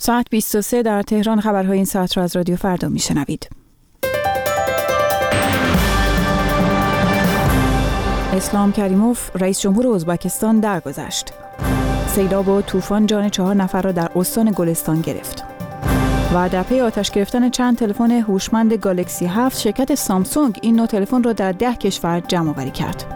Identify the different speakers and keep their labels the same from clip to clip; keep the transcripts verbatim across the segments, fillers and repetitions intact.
Speaker 1: ساعت بیست و سه در تهران. خبرهای این ساعت را از رادیو فردا میشنوید. اسلام کریموف رئیس جمهور ازبکستان درگذشت. سیلاب و طوفان جان چهار نفر را در استان گلستان گرفت. و در پی آتش گرفتن چند تلفن هوشمند گالکسی هفت، شرکت سامسونگ این نوع تلفن را در ده کشور جمع آوری کرد.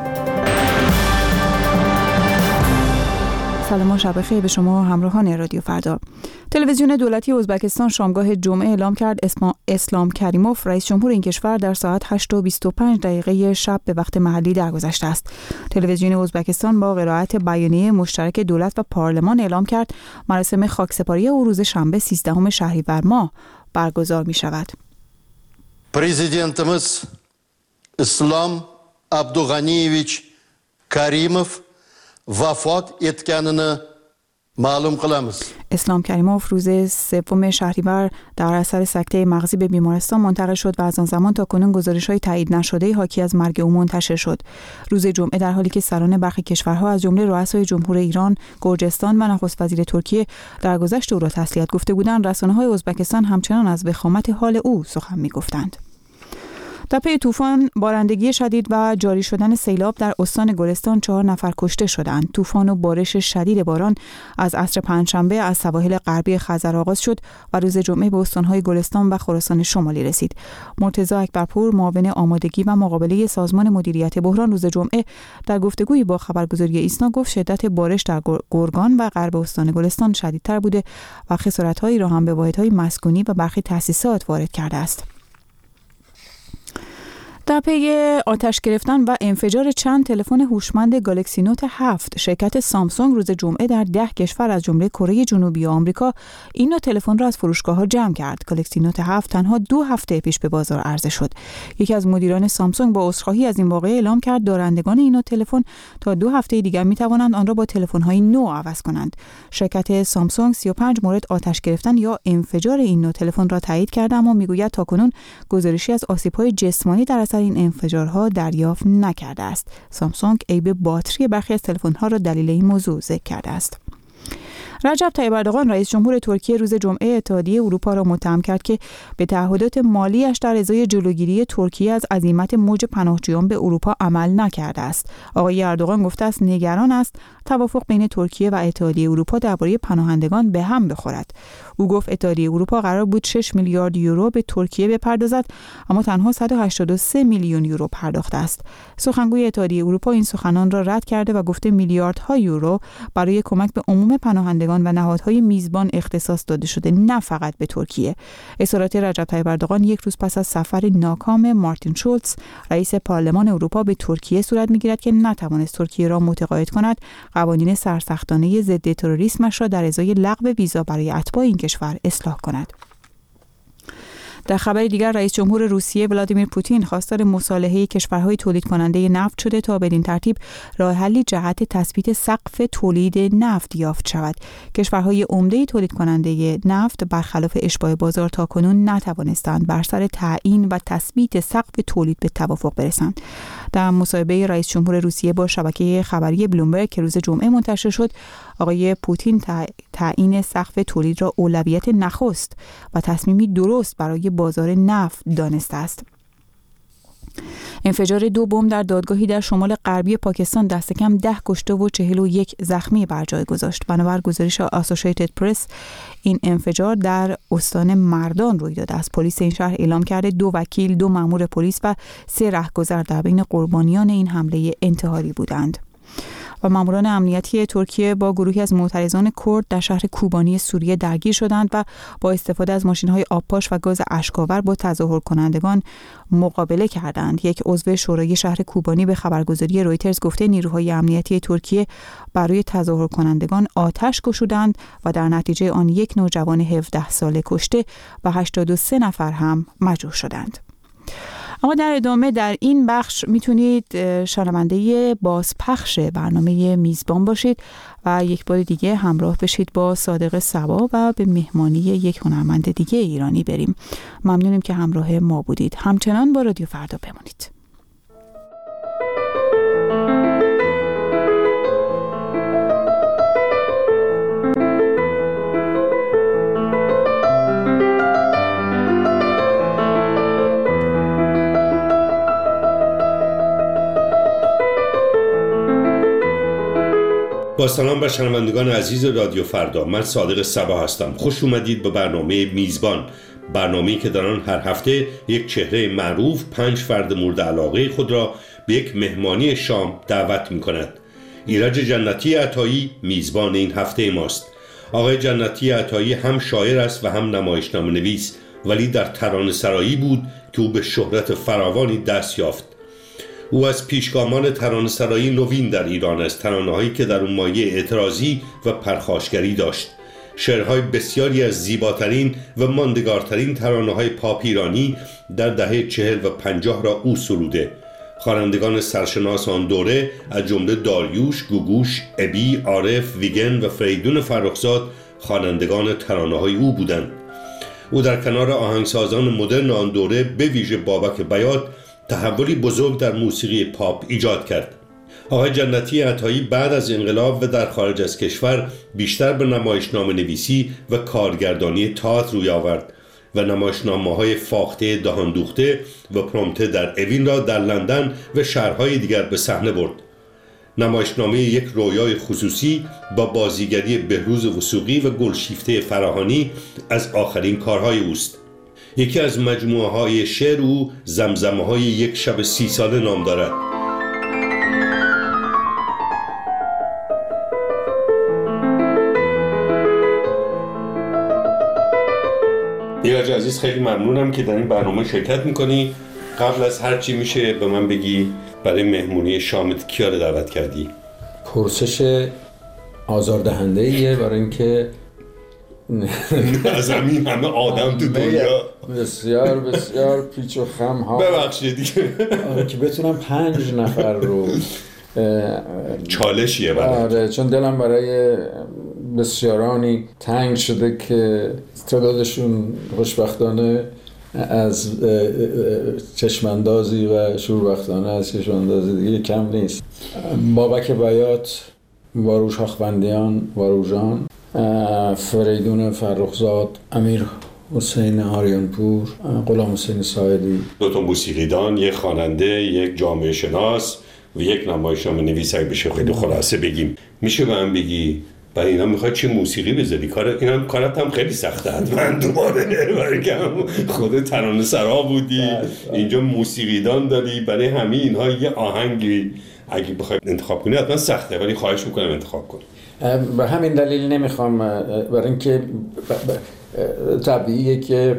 Speaker 1: سلام و شب بخیر به شما همراهان رادیو فردا. تلویزیون دولتی ازبکستان شامگاه جمعه اعلام کرد اسلام کریموف رئیس جمهور این کشور در ساعت هشت و بیست و پنج دقیقه شب به وقت محلی درگذشته است. تلویزیون ازبکستان با قرائت بیانیه مشترک دولت و پارلمان اعلام کرد مراسم خاکسپاری او روز شنبه سیزدهم شهریور ماه برگزار می شود.
Speaker 2: پرزیدنتimiz اسلام عبدالغنیویچ کریموف وفات etganini معلوم qilamiz.
Speaker 1: اسلام کریموف روز سوم شهریور در اثر سکته مغزی به بیمارستان منتقل شد و از آن زمان تا کنون گزارش‌های تایید نشده حاکی از مرگ او منتشر شد. روز جمعه در حالی که سران برخی کشورها از جمله رؤسای جمهور ایران، گرجستان و نخست وزیر ترکیه درگذشت او را تسلیت گفته بودند، رسانه‌های ازبکستان همچنان از وخامت حال او سخن می‌گفتند. در پی طوفان، بارندگی شدید و جاری شدن سیلاب در استان گلستان چهار نفر کشته شدند. طوفان و بارش شدید باران از عصر پنجشنبه از سواحل غربی خزر آغاز شد و روز جمعه به استان‌های گلستان و خراسان شمالی رسید. مرتضی اکبرپور، معاون آمادگی و مقابله سازمان مدیریت بحران، روز جمعه در گفتگویی با خبرگزاری ایسنا گفت شدت بارش در گرگان و غرب استان گلستان شدیدتر بوده و خسارت‌هایی را هم به واحدهای مسکونی و برخی تأسیسات وارد کرده است. در پی آتش گرفتن و انفجار چند تلفن هوشمند گالکسی نوت هفت، شرکت سامسونگ روز جمعه در ده کشور از جمله کره جنوبی و آمریکا این نوع تلفن را از فروشگاه‌ها جمع کرد. گالکسی نوت هفت تنها دو هفته پیش به بازار عرضه شد. یکی از مدیران سامسونگ با عذرخواهی از این واقعه اعلام کرد دارندگان این نوع تلفن تا دو هفته دیگر می‌توانند آن را با تلفن‌های نو عوض کنند. شرکت سامسونگ سی و پنج مورد آتش گرفتن یا انفجار این نوع تلفن را تایید کرده، اما میگوید تاکنون گزارشی از آسیب‌های جسمانی در اثر این انفجارها دریافت نکرده است. سامسونگ عیب باتری برخی از تلفن‌ها را دلیل این موضوع ذکر کرده است. رجب طیب اردوغان رئیس جمهور ترکیه روز جمعه اتحادیه اروپا را متهم کرد که به تعهدات مالیش در ازای جلوگیری ترکیه از عزیمت موج پناهجویان به اروپا عمل نکرده است. آقای اردوغان گفته است نگران است توافق بین ترکیه و اتحادیه اروپا درباره پناهندگان به هم بخورد. او گفت اتحادیه اروپا قرار بود شش میلیارد یورو به ترکیه بپردازد، اما تنها صد و هشتاد و سه میلیون یورو پرداخته است. سخنگوی اتحادیه اروپا این سخنان را رد کرده و گفته میلیاردها یورو برای کمک به عموم پناهندگان و نهادهای میزبان اختصاص داده شده، نه فقط به ترکیه. اظهارات رجب طیب اردوغان یک روز پس از سفر ناکام مارتین شولز رئیس پارلمان اروپا به ترکیه صورت می‌گیرد که نتوانست ترکیه را متقاعد کند قوانین سرسختانه ضد تروریسمش را در ازای لغو ویزا برای اتباع این کشور اصلاح کند. در خبر دیگر، رئیس جمهور روسیه ولادیمیر پوتین خواستار مصالحه کشورهای تولید کننده نفت شده تا بدین ترتیب راه حلی جهت تثبیت سقف تولید نفت یافت شود. کشورهای عمده تولید کننده نفت برخلاف اشباع بازار تاکنون نتوانستند بر سر تعیین و تثبیت سقف تولید به توافق برسند. در مصاحبه رئیس جمهور روسیه با شبکه خبری بلومبرگ که روز جمعه منتشر شد، آقای پوتین تعیین سقف تولید را اولویت نخست و تصمیمی درست برای بازار نفت دانسته است. انفجار دو بمب در دادگاهی در شمال غربی پاکستان دست کم ده کشته و چهل و یک زخمی بر جای گذاشت. بنابر گزارش آسوشیتد پرس، این انفجار در استان مردان روی داده است. پلیس این شهر اعلام کرده دو وکیل، دو مأمور پلیس و سه رهگذر در بین قربانیان این حمله انتحاری بودند. و ماموران امنیتی ترکیه با گروهی از معترضان کرد در شهر کوبانی سوریه درگیر شدند و با استفاده از ماشین‌های آبپاش و گاز اشک‌آور با تظاهر کنندگان مقابله کردند. یک عضو شورای شهر کوبانی به خبرگزاری رویترز گفته نیروهای امنیتی ترکیه برای تظاهر کنندگان آتش گشودند و در نتیجه آن یک نوجوان هفده ساله کشته و هشتاد و سه نفر هم مجروح شدند. اما در ادامه در این بخش میتونید شنونده بازپخش برنامه میزبان باشید و یک بار دیگه همراه بشید با صادق صبا و به مهمانی یک هنرمند دیگه ایرانی بریم. ممنونیم که همراه ما بودید. همچنان با رادیو فردا بمانید.
Speaker 3: با سلام بر شنوندگان عزیز رادیو فردا، من صادق صبا هستم. خوش اومدید به برنامه میزبان، برنامه‌ای که در آن هر هفته یک چهره معروف پنج فرد مورد علاقه خود را به یک مهمانی شام دعوت می‌کند. ایرج جنتی عطایی میزبان این هفته ماست. آقای جنتی عطایی هم شاعر است و هم نمایشنامه نویس، ولی در ترانه‌سرایی بود که او به شهرت فراوانی دست یافت. او از پیشگامان ترانه‌سرایی نوین در ایران است، ترانه‌هایی که در اون مایه اعتراضی و پرخاشگری داشت. شعرهای بسیاری از زیباترین و ماندگارترین ترانه‌های پاپ ایرانی در دهه چهل و پنجاه را او سروده. خوانندگان سرشناس آن دوره از جمله داریوش، گوگوش، ابی، عارف، ویگن و فریدون فرخزاد خوانندگان ترانه‌های او بودند. او در کنار آهنگسازان مدرن آن دوره به ویژه بابک بیات تحولی بزرگ در موسیقی پاپ ایجاد کرد. آقای جنتی عطایی بعد از انقلاب و در خارج از کشور بیشتر به نمایشنامه نویسی و کارگردانی تئاتر روی آورد و نمایشنامه‌های فاخته دهان دوخته و پرومته در اوین را در لندن و شهرهای دیگر به صحنه برد. نمایشنامه یک رویای خصوصی با بازیگری بهروز وثوقی و گلشیفته فراهانی از آخرین کارهای اوست. یکی از مجموعه های شعر او زمزمه های یک شب سی ساله نام دارد. ایرج عزیز، خیلی ممنونم که در این برنامه شرکت میکنی. قبل از هر چی میشه به من بگی برای مهمونی شامت کیا رو دعوت کردی؟
Speaker 4: پرسش آزاردهنده ایه، برای اینکه
Speaker 3: از همین همه آدم تو دنیا
Speaker 4: بسیار بسیار پیچ و خم ها
Speaker 3: ببخشید دیگه
Speaker 4: آره که بتونم پنج نفر رو
Speaker 3: چالشیه برای
Speaker 4: آره، چون دلم برای بسیارانی تنگ شده که تعدادشون خوشبختانه از چشماندازی و شوربختانه از چشماندازی دیگه کم نیست. بابک بیات، واروش هاخبندیان، واروژان، فریدون فرخزاد، امیر حسین آریانپور، غلام حسین ساعدی.
Speaker 3: دو تا موسیقیدان، یک خواننده، یک جامعه شناس و یک نمایشنامه نویس. اگه بشه خیلی خلاصه بگیم، میشه به من بگی برای اینا میخوای چه موسیقی بذاری؟ کار اینا کارت هم خیلی سخته. من دوباره برای که خود ترانه سرا بودی، اینجا موسیقیدان داری، برای همه اینها یه آهنگی اگه بخوای انتخاب کنی حتما سخته، ولی خواهش میکنم انتخاب کن.
Speaker 4: به همین دلیل نمیخوام، برای اینکه طبیعیه که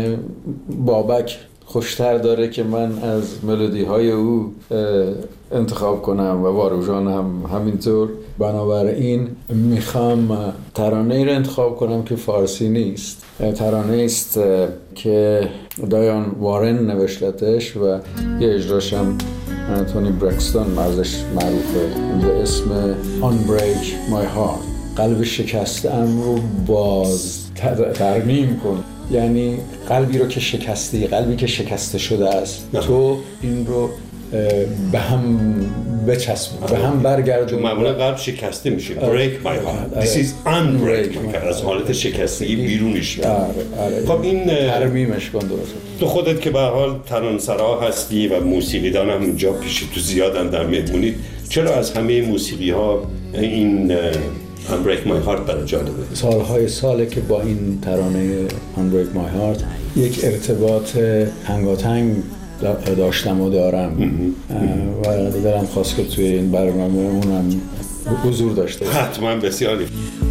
Speaker 4: بابک خوشتر داره که من از ملودی های او انتخاب کنم و واروژان هم همینطور. بنابراین میخوام ترانه ای رو انتخاب کنم که فارسی نیست، ترانه است که دایان وارن نوشتتش و یه اجراش هم تونی برکستون ازش معروفه، به اسم Unbreak My Heart. قلب شکسته‌ام رو باز ترمیم کن. یعنی قلبی رو که شکستی، قلبی که شکسته شده است، تو این رو به هم بچسب، به هم برگردون.
Speaker 3: معمولا قلب شکسته میشه. Break my heart. This is unbreak my heart. از حالت شکستگی بیرونش میاد.
Speaker 4: خب این ترمیمش کن درست.
Speaker 3: تو خودت که به هر حال ترانه‌سرا هستی و موسیقیدان هم اینجا پیش تو زیادن در مهمونی، چرا از همه موسیقی ها این Unbreak My Heart برای جالبه؟
Speaker 4: سالهای ساله که با این ترانه Unbreak My Heart یک ارتباط تنگاتنگ داشتم و دارم و دلم خواست که توی این برنامه اونم حضور داشته باشم.
Speaker 3: حتما بسیاری.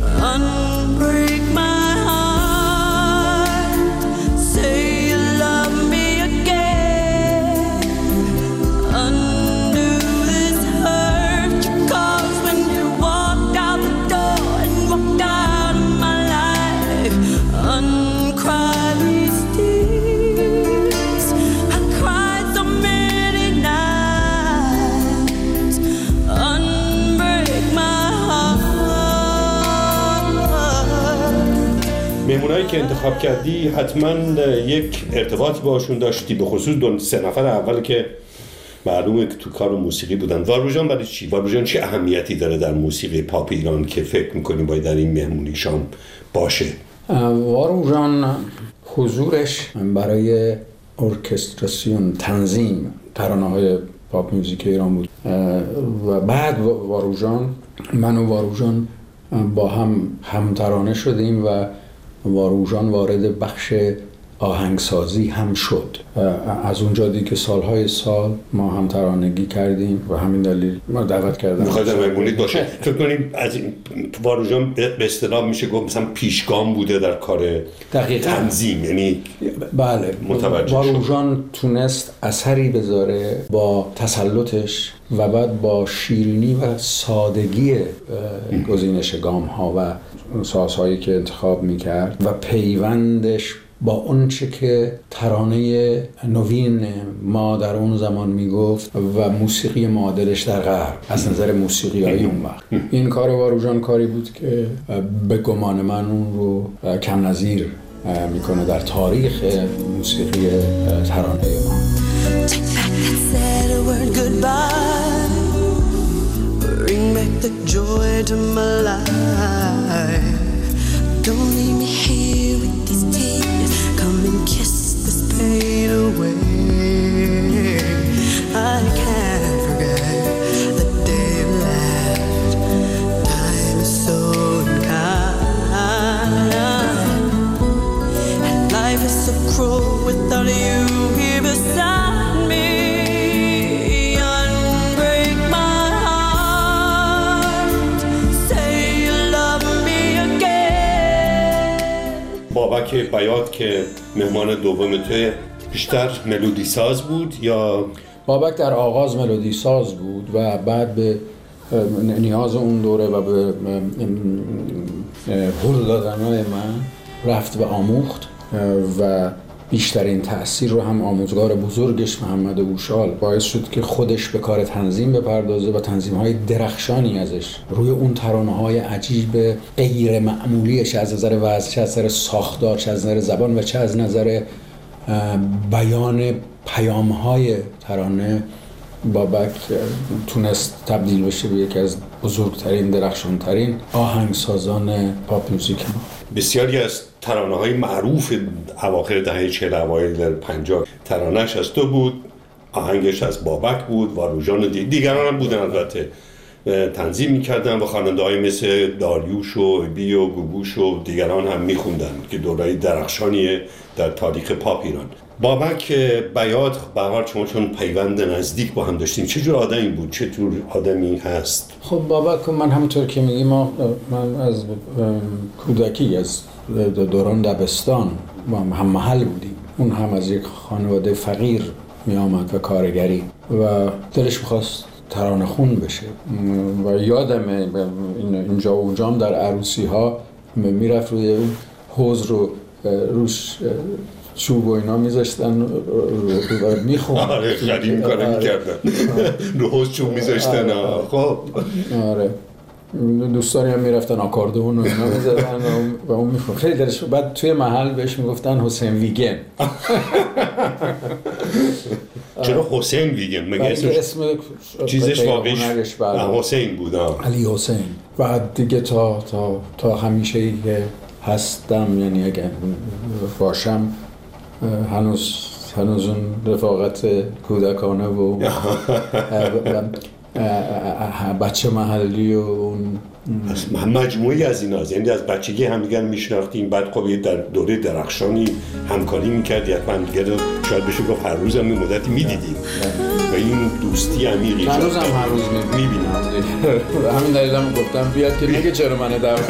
Speaker 3: مهمونایی که انتخاب کردی حتما یک ارتباطی باشون داشتی، به خصوص دو سه نفر اول که معلومه که تو کار موسیقی بودن. واروژان برای چی؟ واروژان چه اهمیتی داره در موسیقی پاپ ایران که فکر می‌کنی باید در این مهمونی شام باشه؟
Speaker 4: واروژان حضورش برای ارکستراسیون، تنظیم ترانه‌های پاپ موزیک ایران بود. و بعد واروژان، من و واروژان با هم همترانه شدیم و واروژان وارد بخش آهنگسازی هم شد. از اونجا دی که سالهای سال ما هم ترانگی کردیم و همین دلیل ما دعوت کردم.
Speaker 3: می‌خواستم بگونید باشه. فکر کنیم از این واروژان به اصطلاح میشه گفت مثلا پیشگام بوده در کار دقیقاً تنظیم، یعنی
Speaker 4: بله واروژان تونست اثری بذاره با تسلطش و بعد با شیرینی و سادگی گزینش گام‌ها و سازهایی که انتخاب می‌کرد و پیوندش با اون چه که ترانه نوین ما در اون زمان میگفت و موسیقی معادلش در غرب از نظر موسیقیایی اون وقت. این کار واروژان کاری بود که به گمان من اون رو کم نظیر میکنه در تاریخ موسیقی ترانه ما.
Speaker 5: Kiss this pain away. I can't forget the day you left. Time is so unkind, and life is so cruel without you here beside me. Unbreak my heart. Say you love me again.
Speaker 3: بابک بیات که مهمان دوم توی بیشتر ملودی ساز بود یا؟
Speaker 4: بابک در آغاز ملودی ساز بود و بعد به نیاز اون دوره و به هل دادنهای من رفت و آموخت و بیشترین تأثیر رو هم آموزگار بزرگش محمد بوشال باعث شد که خودش به کار تنظیم بپردازه و تنظیم‌های درخشانی ازش روی اون ترانه‌های عجیب غیر معمولیش، چه از نظر وزن، چه از نظر ساختار، چه از نظر زبان و چه از نظر بیان پیام‌های ترانه، بابک تونست تبدیل بشه به یکی از بزرگترین درخشانترین آهنگسازان پاپ موزیک ما.
Speaker 3: بسیاری از ترانه‌های معروف اواخر دهه چهل اوایل پنجاه ترانه‌اش از تو بود، آهنگش از بابک بود، واروژان و دیگران هم بودن البته تنظیم می‌کردن و خواننده‌های مثل داریوش و بی و گوگوش و دیگران هم می‌خوندن که دوره‌ای درخشانیه در تاریخ پاپ ایران. بابک بیات به هر حال شما چون پیوند نزدیک با هم داشتیم، چه جور آدمی بود، چه جور آدمی هست؟
Speaker 4: خب بابک من همونطور که میگیم ما من از کودکی از دوران دبستان با هم محل بودیم. اون هم از یک خانواده فقیر می آمد و کارگری و دلش می‌خواست ترانه خون بشه و یادمه اینجا و اونجا هم در عروسی ها میرفت روی اون حوض رو روش چوب و اینا میذاشتن رو میخوند.
Speaker 3: آره قدیم کارو میکردن رو حوض چوب میذاشتن. خب
Speaker 4: آره دوستانی هم میرفتن آکاردون و اینا میزدن و اون میخوند خیلی دلش. بعد توی محل بهش میگفتن حسین ویگن.
Speaker 3: چرا حسین ویگن؟ مگه اسم چیزش واقعیش حسین بود؟
Speaker 4: علی حسین. بعد دیگه تا تا تا همیشه که هستم، یعنی اگه باشم هنوز هنوز اون رفاقت کودکانه و بچه محلی و اون
Speaker 3: مجموعی از این هاست. یعنی از بچگی هم دیگر میشناختیم، بعد خب یه در دوره درخشانی همکاری میکردی، حتما دیگر شاید بشه گفت هر روز هم این مدتی میدیدیم و این دوستی عمیقی
Speaker 4: هنوز هم هر روز میبینیم. همین دلیل هم گفتم بیاد که دیگه چرا منو دعوت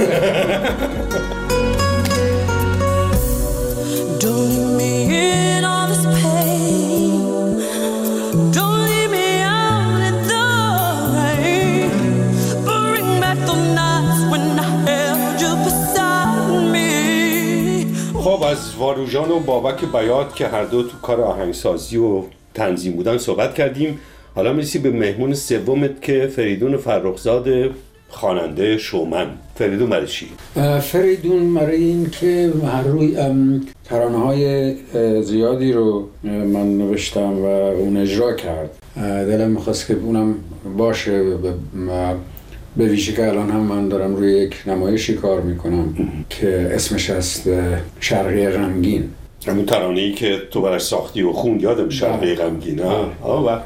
Speaker 3: خب از واروژان و بابک بیات که هر دو تو کار آهنگسازی و تنظیم بودن صحبت کردیم. حالا میرسیم به مهمون سومت که فریدون فرخزاد، خواننده شومن. فریدون برای چی؟
Speaker 4: فریدون برای این که روی ترانه‌های زیادی رو من نوشتم و اون اجرا کرد. دلم می‌خواست که اونم باشه. به ویژه که الان هم من دارم روی یک نمایشی کار میکنم که اسمش هست شرقی غمگین.
Speaker 3: همون ترانه‌ای که تو براش ساختی و خوند، یادم شرقی غمگین. آه آه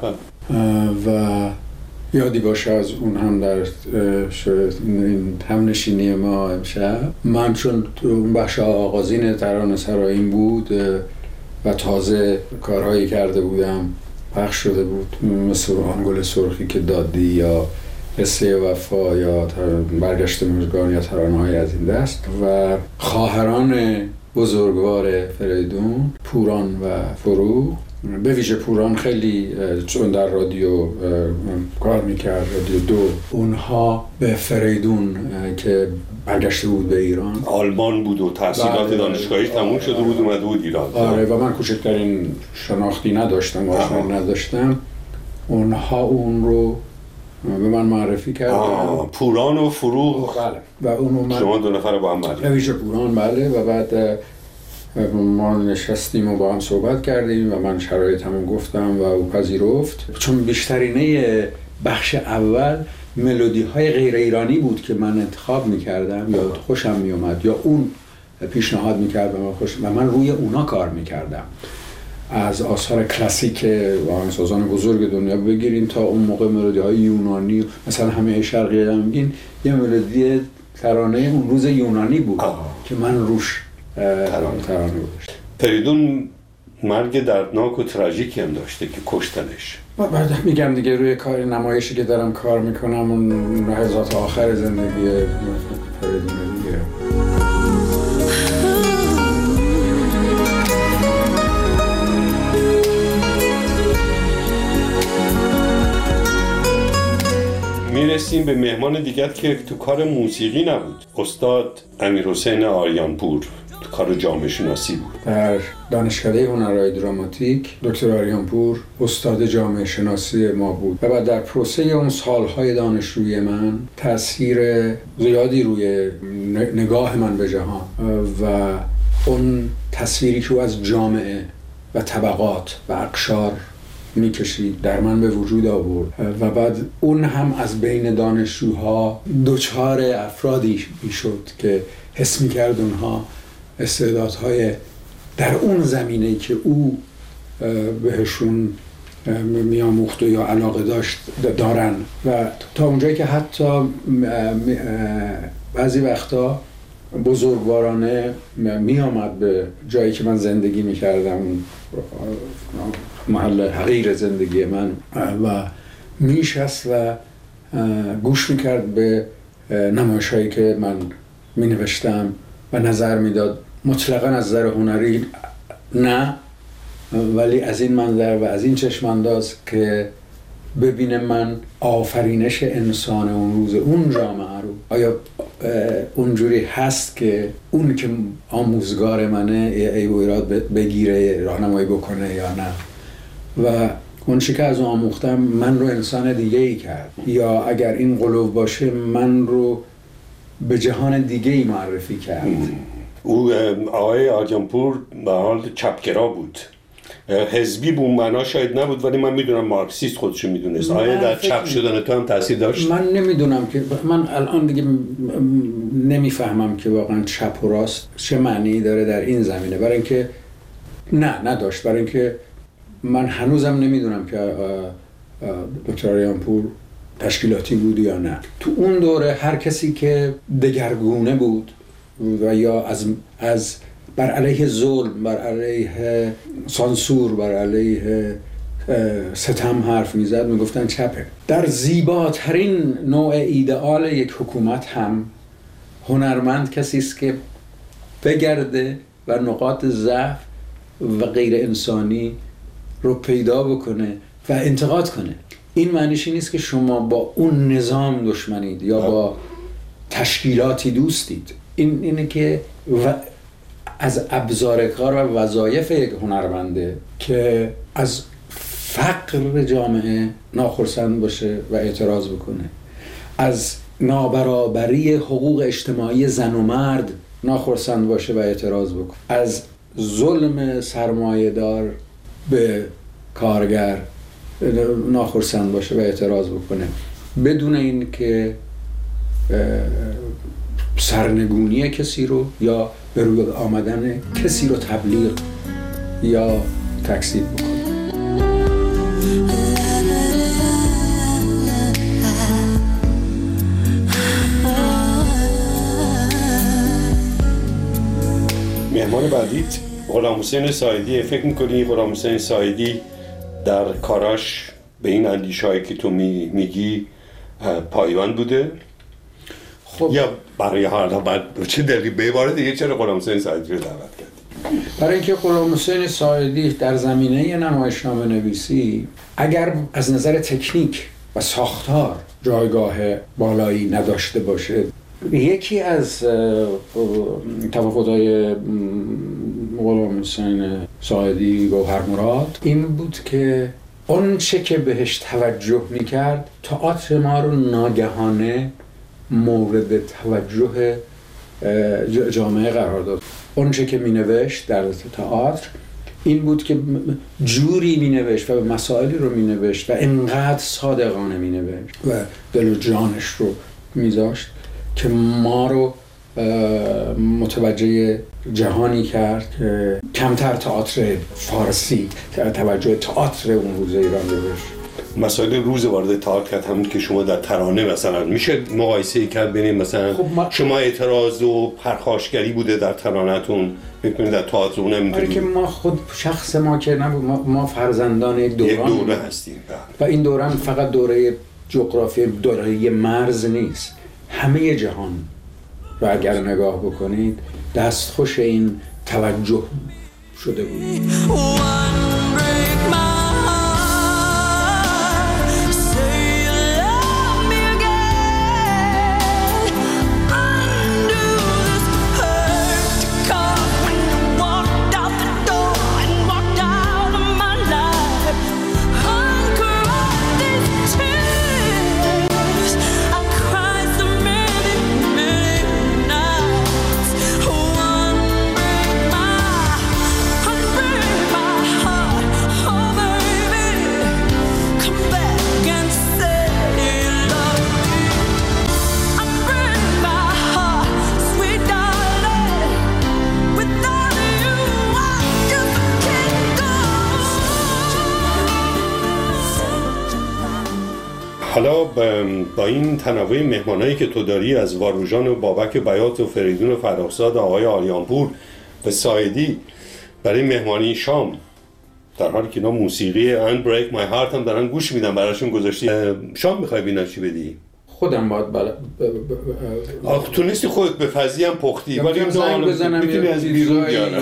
Speaker 4: و یادی باشه از اون هم در این همنشینی ما امشب. من چون تو اون بخش آغازین ترانه سراییم بود و تازه کارهایی کرده بودم، پخش شده بود، مثل آن گل سرخی که دادی یا قصه وفا یا برگشت مژگان یا ترانه‌های از این دست، و خواهران بزرگوار فریدون، پوران و فروغ، به ویژه پوران خیلی چون در رادیو کار میکرد، رادیو دو، اونها به فریدون که برگشته بود به ایران،
Speaker 3: آلمان بود و تحصیلات دانشگاهیش تموم شده بود، اومده بود ایران.
Speaker 4: آره و من کوچکترین شناختی نداشتم، آشنایی نداشتم. اونها اون رو به من معرفی کردن.
Speaker 3: پوران و فروغ.
Speaker 4: بله. و اون
Speaker 3: شما دو نفر با هم معرفی.
Speaker 4: ویژه پوران، بله. و بعد ما نشستیم و با هم صحبت کردیم و من شرایطمو گفتم و او پذیرفت. چون بیشترینه بخش اول ملودی های غیر ایرانی بود که من انتخاب میکردم یا خوشم میومد یا اون پیشنهاد میکرد و من خوش و من روی اونا کار میکردم. از آثار کلاسیک آهنگسازان بزرگ دنیا بگیریم تا اون موقع ملودی های یونانی، مثلا همه شرقی هم میگین یه ملودی ترانه اون روز یونانی بود آه. که من روش ترانه ترانه گذاشتم.
Speaker 3: فریدون مرگ دردناک و تراژیکی هم داشته که کشتنش.
Speaker 4: بعد میگم دیگه روی کار نمایشی که دارم کار میکنم اون لحظات آخر زندگی فریدون دیگه.
Speaker 3: میرسیم به مهمان دیگر که تو کار موسیقی نبود، استاد امیرحسین آریانپور تو کار جامعه شناسی بود.
Speaker 4: در دانشکده هنرهای دراماتیک دکتر آریانپور استاد جامعه شناسی ما بود و بعد در پروسه اون سالهای دانشجویی من تأثیر زیادی روی نگاه من به جهان و اون تصویری که از جامعه و طبقات و اقشار میکشید در من به وجود آورد و بعد اون هم از بین دانشجوها دوچار افرادی میشد که حس میکرد اونها استعدادهای در اون زمینه‌ای که او بهشون میاموخت و یا علاقه داشت دارن و تا اونجایی که حتی بعضی وقتا بزرگوارانه میامد به جایی که من زندگی میکردم، محل حقیر زندگی من، و میشست و گوش میکرد به نمایش هایی که من مینوشتم و نظر میداد. مطلقاً از نظر هنری نه، ولی از این منظر و از این چشمانداز که ببینه من آفرینش انسان اون روز اون جامعه رو آیا اونجوری هست که اون که آموزگار منه ای و ایراد بگیره، راهنمایی بکنه یا نه، و اون چی که از اون آموختم من رو انسان دیگه ای کرد، یا اگر این قلوب باشه من رو به جهان دیگه ای معرفی کرد.
Speaker 3: او آقای آریانپور به حال چپگرا بود، حزبی به اون معنا شاید نبود، ولی من میدونم مارکسیست خودشو میدونست. آیا در چپ شدن تو هم تاثیر داشت؟
Speaker 4: من نمیدونم که من الان دیگه نمیفهمم که واقعا چپ و راست چه معنی داره در این زمینه، برای اینکه نه نداشت، برای اینکه من هنوزم نمیدونم که دکتر آریانپور تشکیلاتی بود یا نه. تو اون دوره هر کسی که دگرگونه بود و یا از از بر علیه ظلم، بر علیه سانسور، بر علیه ستم حرف میزد میگفتن چپه. در زیباترین نوع ایدئال یک حکومت هم هنرمند کسی است که بگرده و نقاط ضعف و غیر انسانی رو پیدا بکنه و انتقاد کنه. این معنیش نیست که شما با اون نظام دشمنید یا با تشکیلاتی دوستید. این اینه که و از ابزار کار و وظایف یک هنرمنده که از فقر جامعه ناخرسند باشه و اعتراض بکنه، از نابرابری حقوق اجتماعی زن و مرد ناخرسند باشه و اعتراض بکنه، از ظلم سرمایه‌دار به کارگر ناخرسند باشه و اعتراض بکنه، بدون این که سرنگونی کسی رو یا به روی آمدن کسی رو تبلیغ یا تکذیب بکنه.
Speaker 3: مهمان بعدیت غلام حسین ساعدی. فکر میکنی غلام حسین ساعدی در کاراش به این اندیشه‌ای که تو می میگی پایبند بوده؟ خب یا برای حالا بعد چه دلیل به بار دیگه چرا غلام حسین ساعدی رو دعوت کردی؟
Speaker 4: برای اینکه غلام حسین ساعدی در زمینه نمایشنامه نویسی اگر از نظر تکنیک و ساختار جایگاه بالایی نداشته باشه، یکی از تفاوت‌های غلام حسین ساعدی گوهر مراد این بود که اون چه که بهش توجه میکرد تئاتر ما رو ناگهانه مورد توجه جامعه قرار داد. اون چه که مینوشت در تئاتر این بود که جوری مینوشت و مسائلی رو مینوشت و انقدر صادقانه مینوشت و دل و جانش رو میذاشت که ما رو متوجه جهانی کرد که کمتر تئاتر فارسی توجه تئاتر اون روز ایران بهش.
Speaker 3: مسائل روز وارد تئاتر کرد، همون که شما در ترانه مثلا میشه مقایسه کرد بین مثلا خب ما... شما اعتراض و پرخاشگری بوده در ترانه‌تون، می‌بینید در تئاتر اون نمی‌تونید.
Speaker 4: که ما خود شخص ما که نبود، ما, ما فرزندان یک دوران
Speaker 3: یک دوره هستیم
Speaker 4: و این دوران فقط دوره جغرافی، دوره مرز نیست، همه جهان رو اگر نگاه بکنید دستخوش این توجه شده بود.
Speaker 3: حالا با این تنوع مهمانایی که تو داری از واروژان و بابک بیات و فریدون و فرخزاد و آقای آریانپور و ساعدی برای مهمانی شام، در حالی که اینا موسیقی And Break My Heart هم دارن گوش میدن براشون گذاشتی، شام میخوای بینا چی بدی؟
Speaker 4: خودم باید بله
Speaker 3: آخ تو نیستی خودت به فضی هم پختی ولی
Speaker 4: زنگ بزنم
Speaker 3: میتونی از بیرون بیارم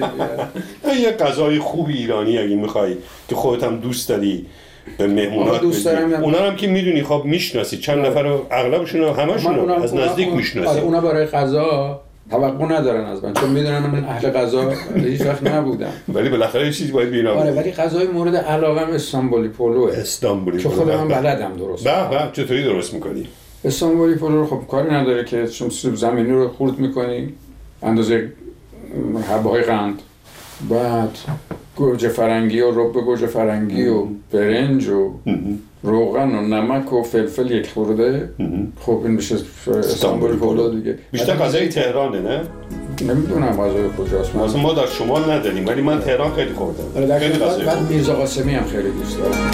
Speaker 3: یه غذای خوب ایرانی اگه میخوای که خودت هم دوست داری به مهمونات بدی، اونا هم که میدونی خب میشناسی چند نفر رو، اغلبشون رو همشون رو از نزدیک میشناسی.
Speaker 4: آره اونا برای غذا توقع ندارن از من چون میدونن من اهل غذا هیچ وقت نبودم،
Speaker 3: ولی بالاخره یه چیزی باید ببینم.
Speaker 4: آره ولی غذای مورد علاقه‌ام استانبولی پلوه.
Speaker 3: استانبولی
Speaker 4: پلو خودم من بلدم درست.
Speaker 3: به به چطوری درست میکنی؟
Speaker 4: استانبولی پلو رو خب کاری نداره که چون سیب زمینی رو خرد میکنی اندازه حبه‌های قند، بعد گوجه فرنگی و رب گوجه فرنگی و برنج و روغن و نمک و فلفل یک خورده، خب این میشه استانبولی پلو دیگه.
Speaker 3: بیشتر غذای تهرانه نه؟
Speaker 4: نمیدونم غذای کجاست،
Speaker 3: مثلا ما در شمال نداریم ولی من تهران خیلی خوردم.
Speaker 4: خیلی غذای بعد میرزا قاسمی هم خیلی دوست دارم.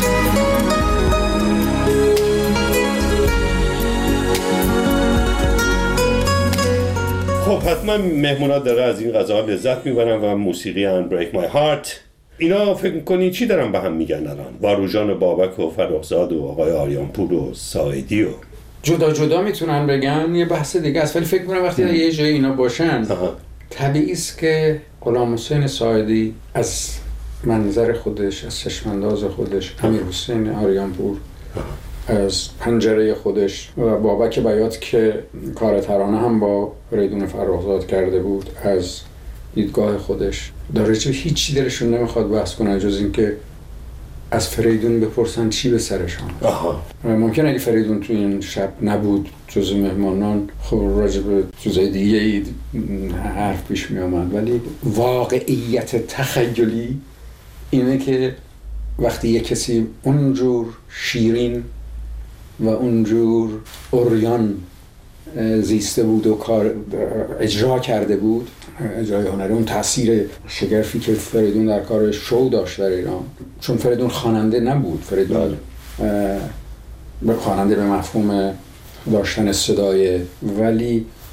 Speaker 3: خب حتما مهمونات داره از این غذاها لذت میبرن و موسیقی And Break My Heart. اینا فکر میکنی چی دارن به هم میگن الان؟ واروژان و بابک و فرخزاد و آقای آریانپور و ساعدی و
Speaker 4: جدا جدا میتونن بگن یه بحث دیگه است، ولی فکر میکنم وقتی یه جای اینا باشن طبیعی است که غلام حسین ساعدی از منظر خودش، از چشمانداز خودش، امیر حسین آریانپور از پنجره خودش و بابک بیات که کار ترانه هم با فریدون فرخزاد کرده بود از دیدگاه خودش داره، چه هیچی دلشون نمیخواد بحث کنن جز این که از فریدون بپرسن چی به سرشان. ممکن اگه فریدون تو این شب نبود جز مهمانان خب راجع به چیزای دیگه ای حرف پیش می آمد، ولی واقعیت تخیلی اینه که وقتی یک کسی اونجور شیرین و اونجور عریان زیسته بود و کار اجرا کرده بود، اجرای هنری، اون تاثیر شگرفی که فریدون در کار شو داشت در ایران، چون فریدون خواننده نبود، فریدون خواننده به مفهوم داشتن صدای، ولی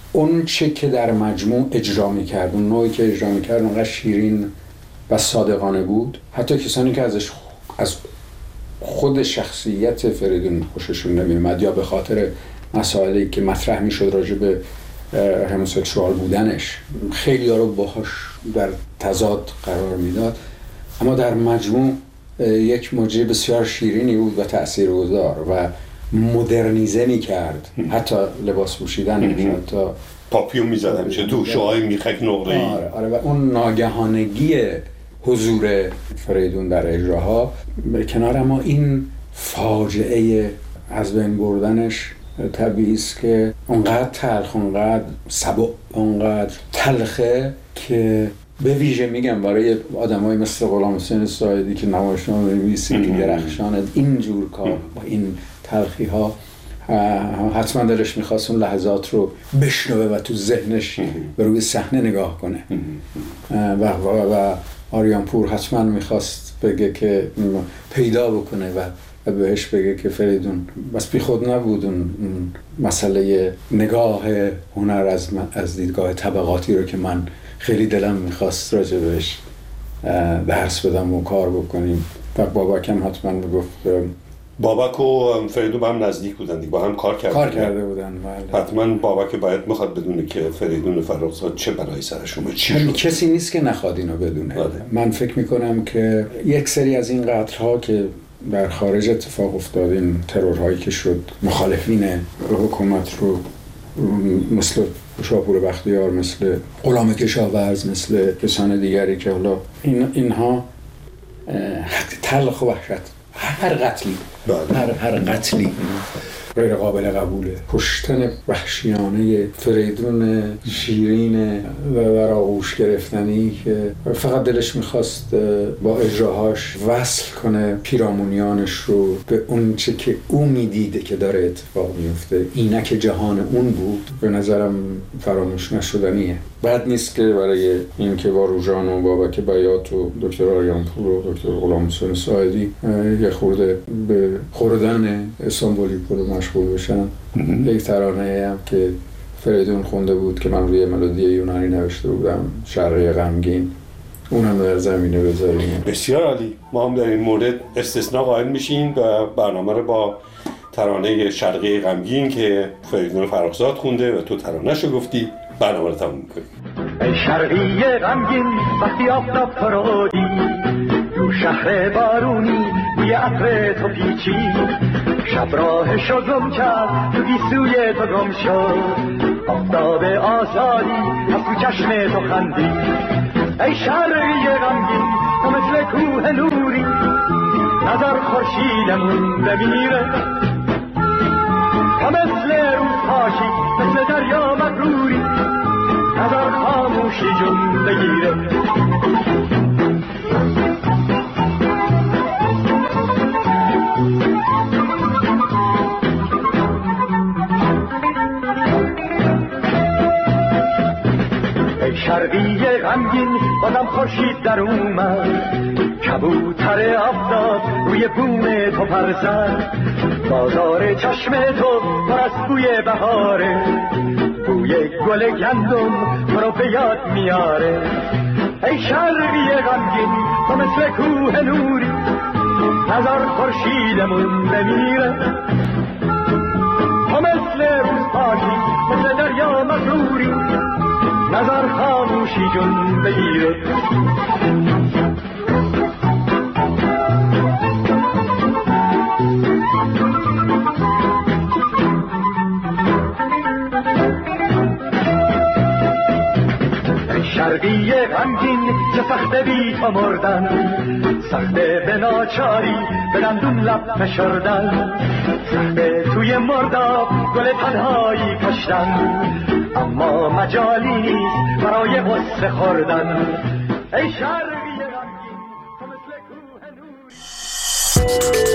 Speaker 4: اون چه که در مجموع اجرا می‌کرد، اون نوعی که اجرا می‌کرد اونقدر شیرین و صادقانه بود، حتی کسانی که ازش از خود شخصیت فریدون خوششون نمی‌اومد یا به خاطر مسائلی که مطرح می‌شد راجع به هموسکسوال بودنش خیلی ها رو باهاش در تضاد قرار میداد، اما در مجموع یک موجه بسیار شیرینی بود و تأثیرگذار و مدرنیزه می‌کرد، حتی لباس پوشیدنش، حتی
Speaker 3: پاپیون می‌زدن چه تو شوهای میخک نقره‌ای.
Speaker 4: آره آره و اون ناگهانگی حضور فریدون در اجراها به کنار، اما این فاجعه از بین بردنش طبیعی است که اونقدر تلخ، اونقدر سبک، اونقدر تلخه که به ویژه میگم برای آدمایی مثل غلام حسین ساعدی که نمایشنامه نویسی که درخشان اینجور کار با این تلخی ها، حتما دلش میخواست اون لحظات رو بشنوه و تو ذهنش به روی صحنه نگاه کنه و, و, و آریانپور حتما میخواست بگه که پیدا بکنه و و بهش بگه که فریدون بس بی خود نبود اون مسئله نگاه هنر از, از دیدگاه طبقاتی رو که من خیلی دلم میخواست راجع بهش درس بدم و کار بکنیم. و بابک هم حتما میگفت،
Speaker 3: بابک و فریدون با هم نزدیک بودن دیگه، با هم کار کرده
Speaker 4: کار کرده بودن.
Speaker 3: حتما بابک باید میخواد بدونه که فریدون فرخزاد چه بلایی سرش اومد، چی شد.
Speaker 4: کسی نیست که نخواد اینو بدونه. بله. من فکر میکنم که یک سری از این قتل‌ها که در خارج اتفاق افتاد، این ترورهایی که شد، مخالفین حکومت رو مثل شاپور بختیار، مثل غلام کشاورز، مثل کسان دیگری که حالا این اینها تلخ و وحشت، هر قتلی هر هر قتلی غیر قابل قبوله. کشتن وحشیانه فریدون شیرین و در آغوش گرفتنی که فقط دلش میخواست با اجراهاش وصل کنه پیرامونیانش رو به اون چه که او میدیده که داره اتفاق میفته، اینک جهان اون بود، به نظرم فراموش نشدنیه. بد نیست که برای این که واروژان و بابک بیات و دکتر آریانپور و دکتر غلام حسین ساعدی یه خورده به خوردن استانبولی پول مشغول بشن. یک ترانه هم که فریدون خونده بود که من روی ملودی یونانی نوشته بودم، شرقی غمگین، اونم در زمینه بذاریم.
Speaker 3: بسیار عالی. ما هم در این مورد استثناء قائل میشیم و برنامه رو با ترانه شرقی غمگین که فریدون فرخزاد خونده و تو ترانه‌شو گفتی برنامه رو تموم می‌کنیم.
Speaker 6: ای شرقی غمگین وقتی آفتاب فرودی، تو شهر بارونی بوی عطر تو پیچید، شب راهشو گم کرد تو گیسوی تو گم شد، آفتاب آزادی از تو چشم تو خندید. ای شرقی غمگین تو مثل کوه نوری، نظر خورشیدمون بمیره، تو مثل روز پاشی مثل دریا مغروری، نظر خاموشی جون بگیره. شرقی غمگین بازم خورشید در اومد، کبوتر آفتاب روی بوم تو پر زد، بازار چشم تو پر از بوی بهاره، بوی گل گندم تو رو به یاد میاره. ای شرقی غمگین تو مثل کوه نوری، نظر خورشیدمون بمیره، تو مثل روز پاکی مثل دریا مغروری، نظر خاموشی جون بگیره. شرقی غمگین چه سخته بی تو مردن، سخته به ناچاری به دندون لب فشردن، سخته توی مرداب گل تنهایی کشتن، اما مجالی نیست برای غصه خوردن. ای شرقی غمگین تو مثل کوه نوری.